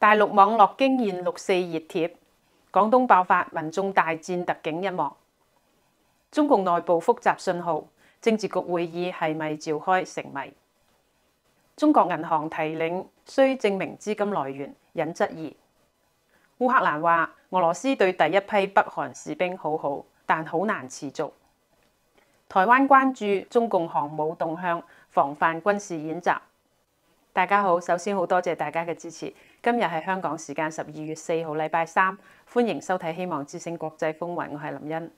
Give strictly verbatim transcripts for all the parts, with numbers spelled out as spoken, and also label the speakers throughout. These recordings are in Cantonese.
Speaker 1: 大陸網絡驚現六四熱帖，廣東爆發民眾大戰特警一幕。中共內部複雜信號，政治局會議係咪召開成謎？中國銀行提領需證明資金來源，引質疑。烏克蘭話俄羅斯對第一批北韓士兵好好，但好難持續。台灣關注中共航母動向，防範軍事演習。大家好，首先好多謝大家嘅支持。今日係香港時間十二月四號，禮拜三，歡迎收睇《希望之聲國際風雲》，我係林茵。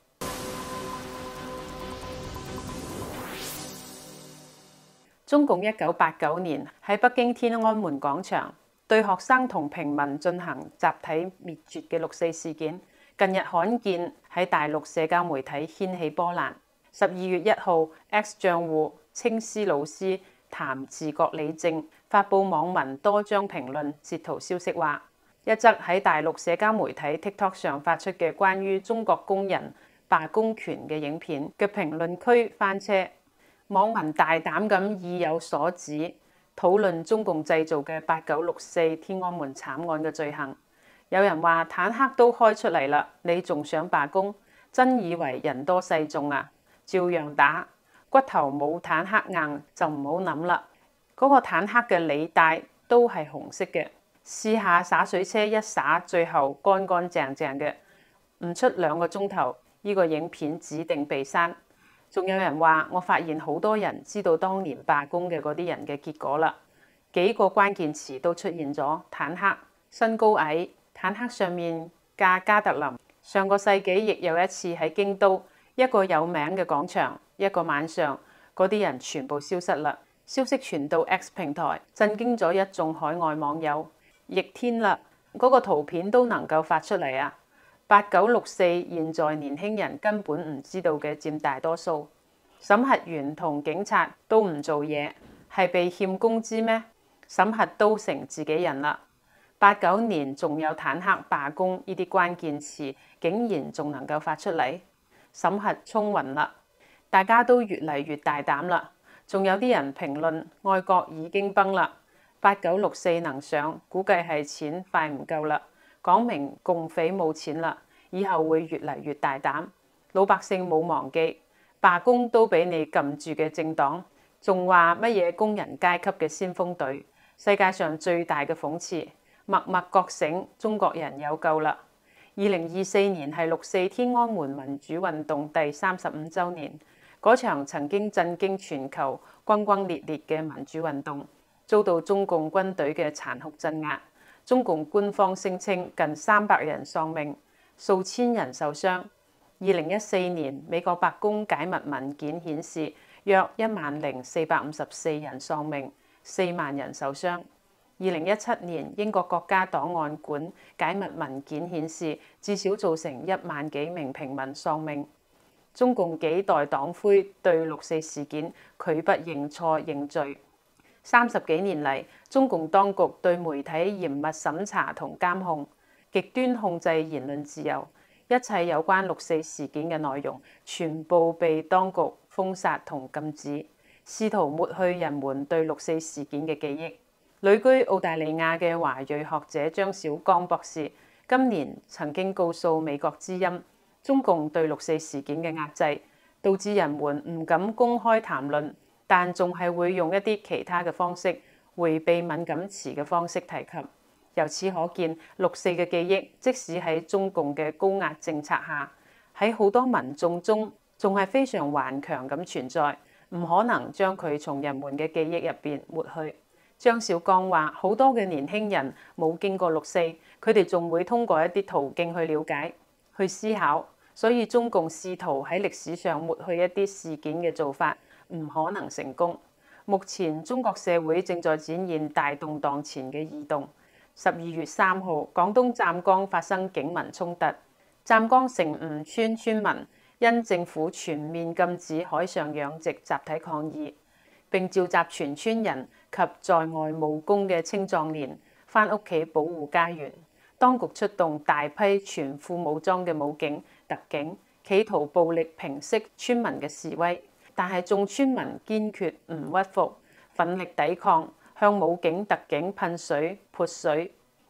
Speaker 1: 中共一九八九年喺北京天安門廣場對學生同平民進行集體滅絕嘅六四事件，近日罕見喺大陸社交媒體掀起波瀾。十二月一號 ，X 賬戶青絲老師談自覺理政發布網民多張評論截圖消息話，一則喺大陸社交媒體 TikTok 上發出嘅關於中國工人罷工權嘅影片嘅評論區翻車，網民大膽咁意有所指，討論中共製造嘅八九六四天安門慘案嘅罪行。有人話坦克都開出嚟啦，你仲想罷工？真以為人多勢眾啊？照樣打，骨頭冇坦克硬就唔好諗啦。嗰個坦克嘅履帶都係紅色嘅，試下灑水車一灑，最後乾乾淨淨嘅，唔出兩個鐘頭，呢個影片指定被刪。仲有人話，我發現好多人知道當年罷工嘅嗰啲人嘅結果啦，幾個關鍵詞都出現咗：坦克、身高矮、坦克上面架加特林。上個世紀亦有一次喺京都一個有名嘅廣場，一個晚上嗰啲人全部消失啦。消息傳到 X 平台，震驚咗一眾海外網友。逆天啦！嗰個圖片都能夠發出嚟啊！八九六四現在年輕人根本唔知道嘅佔大多數。審核員同警察都唔做嘢，係被欠工資咩？審核都成自己人啦。八九年仲有坦克罷工呢啲關鍵詞，竟然仲能夠發出嚟，審核沖暈啦！大家都越嚟越大膽啦。仲有啲人評論愛國已經崩啦，八九六四能上，估計係錢快唔夠啦。講明共匪冇錢啦，以後會越嚟越大膽。老百姓冇忘記罷工都俾你撳住嘅政黨，仲話乜嘢工人階級嘅先鋒隊。世界上最大嘅諷刺，默默覺醒，中國人有救啦。二零二四年係六四天安門民主運動第三十五週年。嗰場曾經震驚全球、轟轟烈烈嘅民主運動，遭到中共軍隊嘅殘酷鎮壓。中共官方聲稱近三百人喪命，數千人受傷。二零一四年美國白宮解密文件顯示，約一萬零四百五十四人喪命，四萬人受傷。二零一七年英國國家檔案館解密文件顯示，至少造成一萬幾名平民喪命。中共幾代黨魁對六四事件拒不認錯認罪。三十幾年嚟，中共當局對媒體嚴密審查同監控，極端控制言論自由，一切有關六四事件嘅內容全部被當局封殺同禁止，試圖抹去人們對六四事件嘅記憶。旅居澳大利亞嘅華裔學者張小剛博士今年曾經告訴美國之音，中共對六四事件嘅壓制，導致人們唔敢公開談論，但仲係會用一啲其他嘅方式迴避敏感詞嘅方式提及。由此可見，六四嘅記憶，即使喺中共嘅高壓政策下，喺好多民眾中仲係非常頑強咁存在，唔可能將佢從人們嘅記憶入邊抹去。張小剛話：好多嘅年輕人冇經過六四，佢哋仲會通過一啲途徑去了解、去思考。所以中共試圖喺歷史上抹去一啲事件嘅做法唔可能成功。目前中國社會正在展現大動盪前嘅異動。十二月三號，廣東湛江發生警民衝突，湛江成吳村村民因政府全面禁止海上養殖集體抗議，並召集全村人及在外務工嘅青壯年返屋企保護家園。當局出動大批全副武裝嘅武警、特警，企圖暴力平息村民嘅示威，但係眾村民堅決唔屈服，奮力抵抗，向武警、特警噴水、潑水。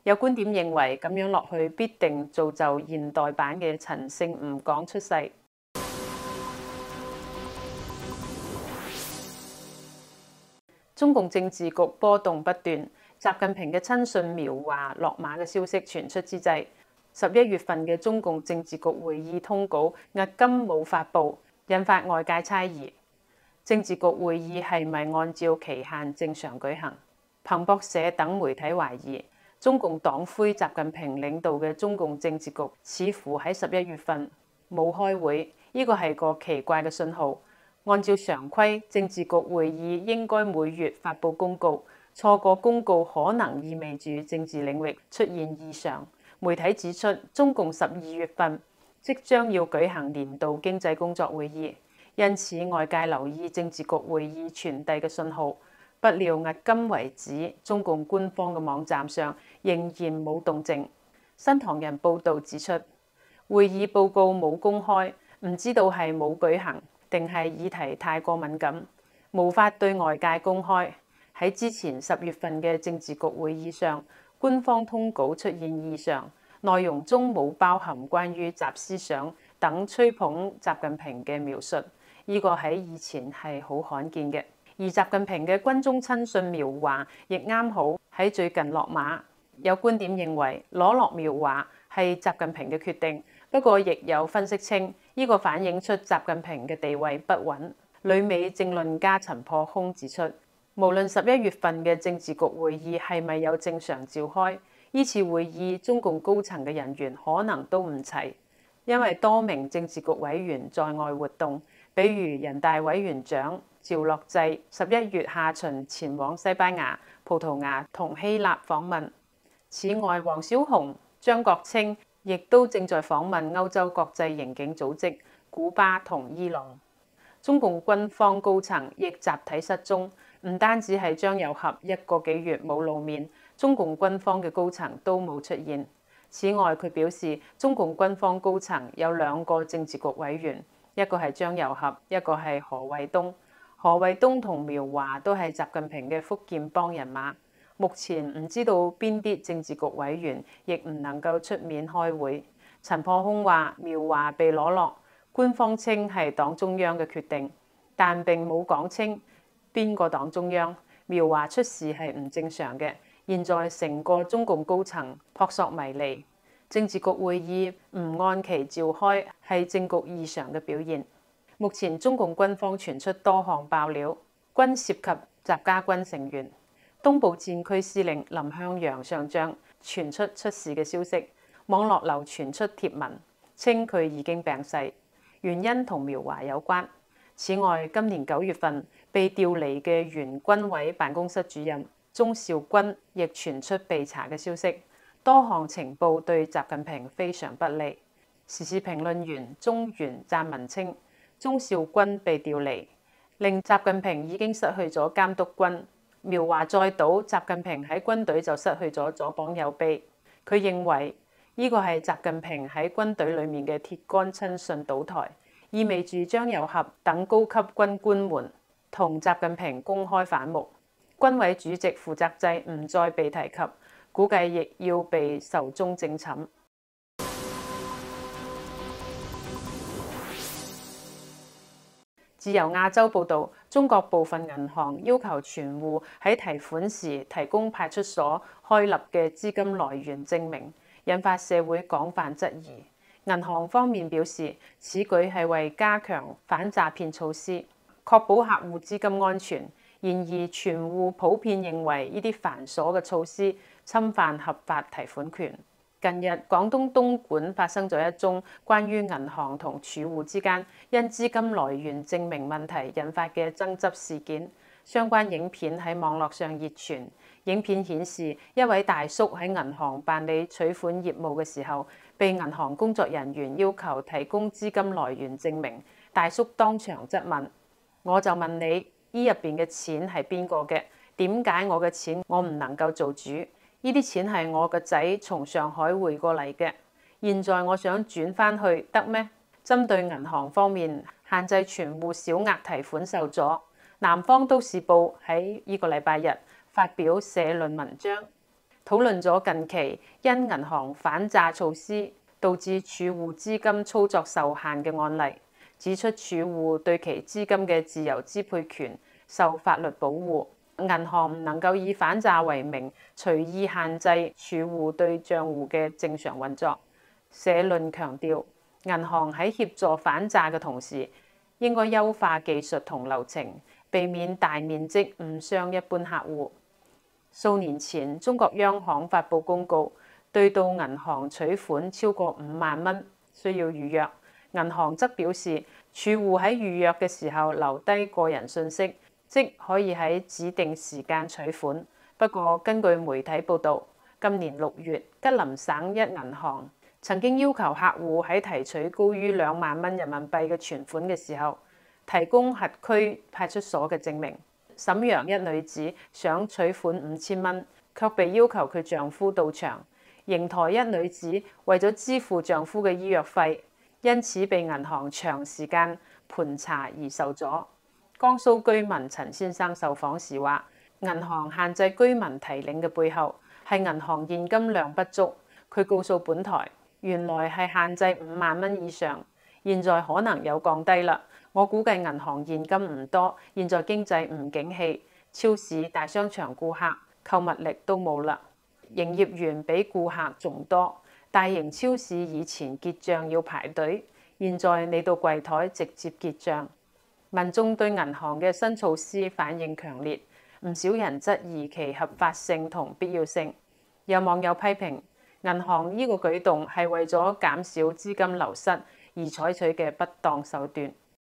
Speaker 1: 有觀點認為咁樣落去必定造就現代版嘅陳勝吳廣出世。中共政治局波動不斷，習近平嘅親信苗華落馬嘅消息傳出之際，十一月份嘅中共政治局會議通稿迄今冇發布，引發外界猜疑。政治局會議係咪按照期限正常舉行？彭博社等媒體懷疑，中共黨魁習近平領導嘅中共政治局似乎喺十一月份冇開會，呢個係個奇怪嘅信號。按照常規，政治局會議應該每月發布公告，錯過公告可能意味住政治領域出現異常。媒體指出，中共十二月份即將要舉行年度經濟工作會議，因此外界留意政治局會議傳遞嘅信號。不料迄今為止，中共官方嘅網站上仍然冇動靜。新唐人報導指出，會議報告冇公開，唔知道係冇舉行，定係議題太過敏感，無法對外界公開。喺之前十月份嘅政治局會議上，官方通稿出現異常，內容中冇包含關於習思想等吹捧習近平嘅描述，呢個喺以前係好罕見嘅。而習近平嘅軍中親信苗華亦啱好喺最近落馬，有觀點認為攞落苗華係習近平嘅決定，不過亦有分析稱呢個反映出習近平嘅地位不穩。旅美政論家陳破空指出，無論十一月份嘅政治局會議係咪有正常召開，呢次會議中共高層嘅人員可能都唔齊，因為多名政治局委員在外活動，比如人大委員長趙樂際十一月下旬前往西班牙、葡萄牙同希臘訪問。此外，黃小紅、張國清亦都正在訪問歐洲國際刑警組織、古巴同伊朗。中共軍方高層亦集體失蹤，唔單止係張又俠一個幾月冇露面，中共軍方嘅高層都冇出現。此外，佢表示中共軍方高層有兩個政治局委員，一個係張又俠，一個係何衛東。何衛東同苗華都係習近平嘅福建幫人馬，目前唔知道邊啲政治局委員亦唔能夠出面開會。陳破空話苗華被攞落，官方稱係黨中央嘅決定，但並冇講清邊個黨中央。苗華出事係唔正常嘅，現在成個中共高層撲朔迷離，政治局會議唔按期召開係政局異常嘅表現。目前中共軍方傳出多項爆料，均涉及習家軍成員。東部戰區司令林向陽上將傳出出事嘅消息，網絡流傳出貼文，稱佢已經病逝，原因同苗華有關。此外，今年九月份被調離嘅原軍委辦公室主任鍾肇軍亦傳出被查嘅消息，多項情報對習近平非常不利。時事評論員鍾原撰文稱，鍾肇軍被調離，令習近平已經失去咗監督軍。苗華再倒，習近平喺軍隊就失去咗左膀右臂。佢認為呢個係習近平喺軍隊裡面嘅鐵桿親信倒台，意味住張又俠等高級軍官們同習近平公開反目。軍委主席負責制唔再被提及，估計亦要被壽終正寢。自由亞洲報導，中國部分銀行要求存戶喺提款時提供派出所開立嘅資金來源證明，引發社會廣泛質疑。銀行方面表示，此舉係為加強反詐騙措施，確保客戶資金安全。然而，存戶普遍認為呢啲繁瑣嘅措施侵犯合法提款權。近日，廣東東莞發生咗一宗關於銀行同儲戶之間因資金來源證明問題引發嘅爭執事件。相關影片喺網絡上熱傳。影片顯示一位大叔喺銀行辦理取款業務嘅時候，被銀行工作人員要求提供資金來源證明。大叔當場質問：我就問你，呢入邊嘅錢係邊個嘅？點解我嘅錢我唔能夠做主？呢啲錢係我個仔從上海匯過嚟嘅，現在我想轉翻去得咩？針對銀行方面限制存戶小額提款受阻，南方都市報喺呢個禮拜日發表社論文章， 討論咗近期因銀行反詐措施導致儲戶資金操作受限嘅案例，指出儲戶對其資金嘅自由支配權受法律保護，銀行唔能夠以反詐為名隨意限制儲戶對賬戶嘅正常運作。社論強調，銀行喺協助反詐嘅同時，應該優化技術同流程，避免大面積誤傷一般客戶。數年前，中國央行發布公告，對到銀行取款超過五萬蚊需要預約。銀行則表示，儲戶喺預約嘅時候留低個人信息，即可以喺指定時間取款。不過，根據媒體報導，今年六月，吉林省一銀行曾經要求客戶喺提取高於兩萬蚊人民幣嘅存款嘅時候，提供轄區派出所嘅證明。瀋陽一女子想取款五千蚊，卻被要求佢丈夫到場。邢台一女子為咗支付丈夫嘅醫藥費，因此被銀行長時間盤查而受阻。江蘇居民陳先生受訪時話，銀行限制居民提領嘅背後係銀行現金量不足。佢告訴本台，原來係限制五萬蚊以上，現在可能有降低啦。我估計銀行現金唔多，現在經濟唔景氣，超市、大商場顧客購物力都冇啦，營業員比顧客仲多。大型超市以前結帳要排隊，現在你到櫃台直接結帳。民眾對銀行嘅新措施反應強烈，唔少人質疑其合法性同必要性。有網友批評銀行呢個舉動係為咗減少資金流失而採取嘅不當手段。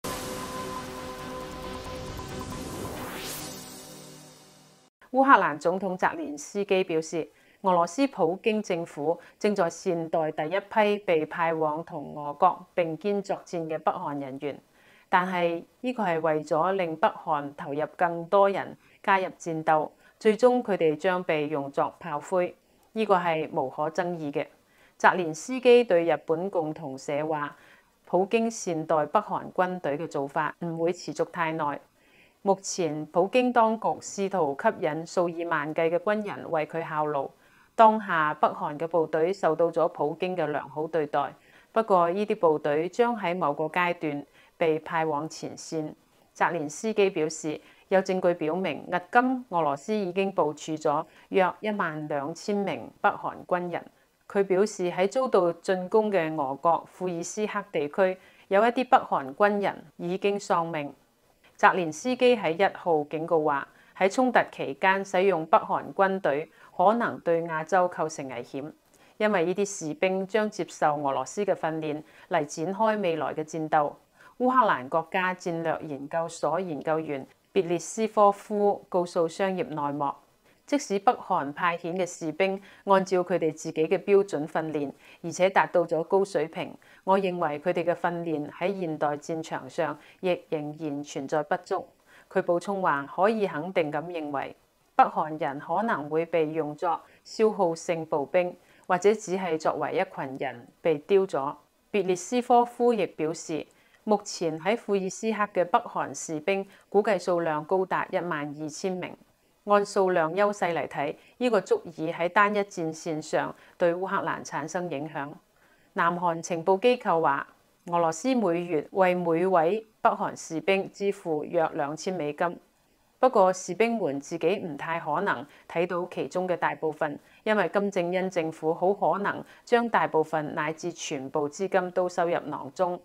Speaker 1: 烏克蘭總統澤連斯基表示，俄羅斯普京政府正在善待第一批被派往同俄國並肩作戰嘅北韓人員，但係呢個係為咗令北韓投入更多人加入戰鬥，最終佢哋將被用作炮灰，呢個係無可爭議嘅。澤連斯基對日本共同社話，普京善待北韓軍隊嘅做法唔會持續太耐。目前，普京當局試圖吸引數以萬計嘅軍人為佢效勞。當下，北韓嘅部隊受到咗普京嘅良好對待，不過呢啲部隊將喺某個階段被派往前線。澤連斯基表示，有證據表明，迄今俄羅斯已經部署咗約一萬兩千名北韓軍人。佢表示喺遭到進攻嘅俄國庫爾斯克地區，有一啲北韓軍人已經喪命。澤連斯基喺一號警告話，喺衝突期間使用北韓軍隊可能對亞洲構成危險，因為呢啲士兵將接受俄羅斯嘅訓練嚟展開未來嘅戰鬥。烏克蘭國家戰略研究所研究員別列斯科夫告訴商業內幕，即使北韓派遣嘅士兵按照佢哋自己嘅標準訓練，而且達到咗高水平，我認為佢哋嘅訓練喺現代戰場上亦仍然存在不足。佢補充話，可以肯定咁認為，北韓人可能會被用作消耗性步兵，或者只係作為一群人被丟咗。別列斯科夫亦表示，目前喺庫爾斯克嘅北韓士兵估計數量高達一萬二千名。按數量優勢嚟睇，呢個足以喺單一戰線上對烏克蘭產生影響。南韓情報機構話，俄羅斯每月為每位北韓士兵支付約兩千美金。不過，士兵們自己唔太可能睇到其中嘅大部分，因為金正恩政府好可能將大部分乃至全部資金都收入囊中。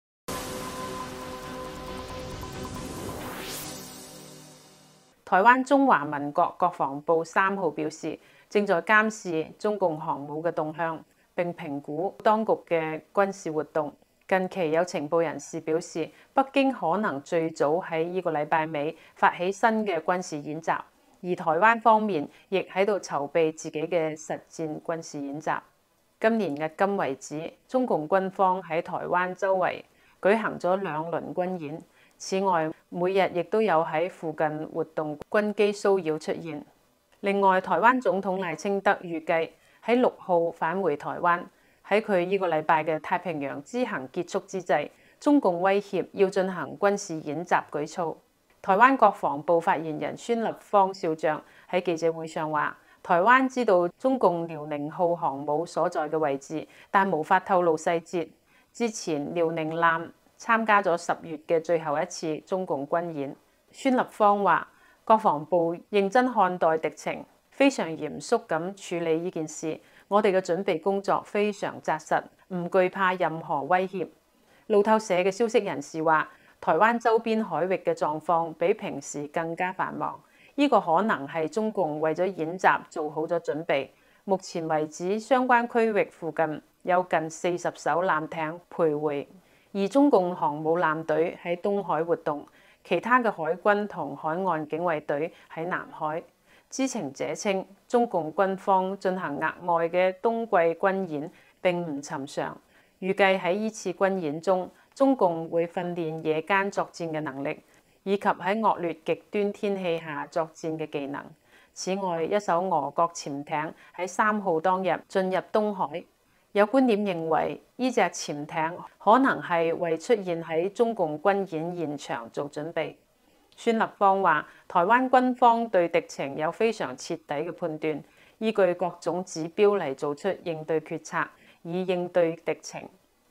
Speaker 1: 台灣中華民國國防部三號表示，正在監視中共航母嘅動向，並評估當局嘅軍事活動。近期有情報人士表示，北京可能最早喺呢個禮拜尾發起新嘅軍事演習，而台灣方面亦喺度籌備自己嘅實戰軍事演習。今年迄今為止，中共軍方喺台灣周圍舉行咗兩輪軍演。此外，每日亦都有喺附近活動軍機騷擾出現。另外，台灣總統賴清德預計喺六號返回台灣。喺佢呢個禮拜嘅太平洋之行結束之際，中共威脅要進行軍事演習舉措。台灣國防部發言人孫立方少將喺記者會上話， 台灣知道中共遼寧號航母所在嘅位置，但無法透露細節。之前遼寧艦參加咗十月嘅最後一次中共軍演。孫立方話：國防部認真看待敵情，非常嚴肅咁處理呢件事。我哋嘅準備工作非常紮實，唔懼怕任何威脅。路透社嘅消息人士話，台灣周邊海域嘅狀況比平時更加繁忙。呢個可能係中共為咗演習做好咗準備。目前為止，相關區域附近有近四十艘艦艇徘徊，而中共航母艦隊喺東海活動，其他嘅海軍同海岸警衛隊喺南海。知情者稱，中共軍方進行額外嘅冬季軍演並唔尋常，預計喺呢次軍演中，中共會訓練夜間作戰嘅能力，以及喺惡劣極端天氣下作戰嘅技能。此外，一艘俄國潛艇喺三號當日進入東海。有觀點認為，呢隻潛艇可能係為出現喺中共軍演現場做準備。孫立方話：台灣軍方對敵情有非常徹底嘅判斷，依據各種指標嚟做出應對決策，以應對敵情。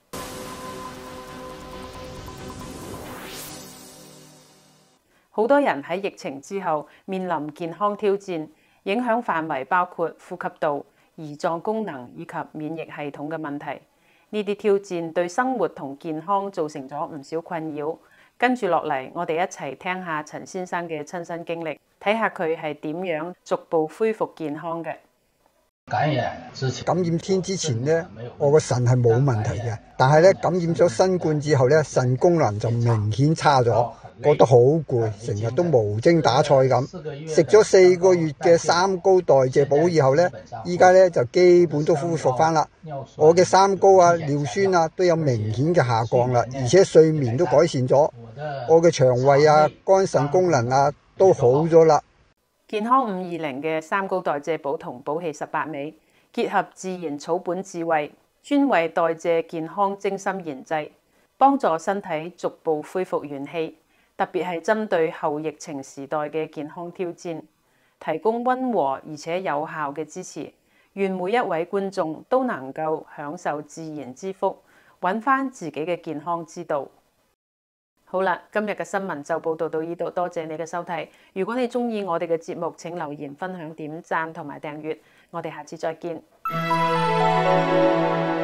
Speaker 1: 好多人喺疫情之後面臨健康挑戰，影響範圍包括呼吸道、胰臟功能以及免疫系統嘅問題。呢啲挑戰對生活同健康造成咗唔少困擾。跟住落嚟，我哋一齊聽下陳先生嘅親身經歷，睇下佢係點樣逐步恢復健康嘅。
Speaker 2: 感染之前，
Speaker 3: 感染天之前咧，我個腎係冇問題嘅，但係咧感染咗新冠之後咧，腎功能就明顯差咗，覺得好攰，成日都無精打采咁。食咗四個月嘅三高代謝補以後咧，依家咧就基本都恢復翻啦。我嘅三高啊、尿酸啊都有明顯嘅下降啦，而且睡眠都改善咗。我嘅腸胃啊、肝腎功能啊都好咗啦。
Speaker 1: 健康五二零嘅三高代謝補同補氣十八味，結合自然草本智慧，專為代謝健康精心研製，幫助身體逐步恢復元氣。特別係針對後疫情時代嘅健康挑戰，提供溫和而且有效嘅支持。願每一位觀眾都能夠享受自然之福，揾返自己嘅健康之道。好啦，今日嘅新聞就報道到呢度，多謝你嘅收睇。如果你鍾意我哋嘅節目，請留言、分享、點讚同埋訂閱。我哋下次再見。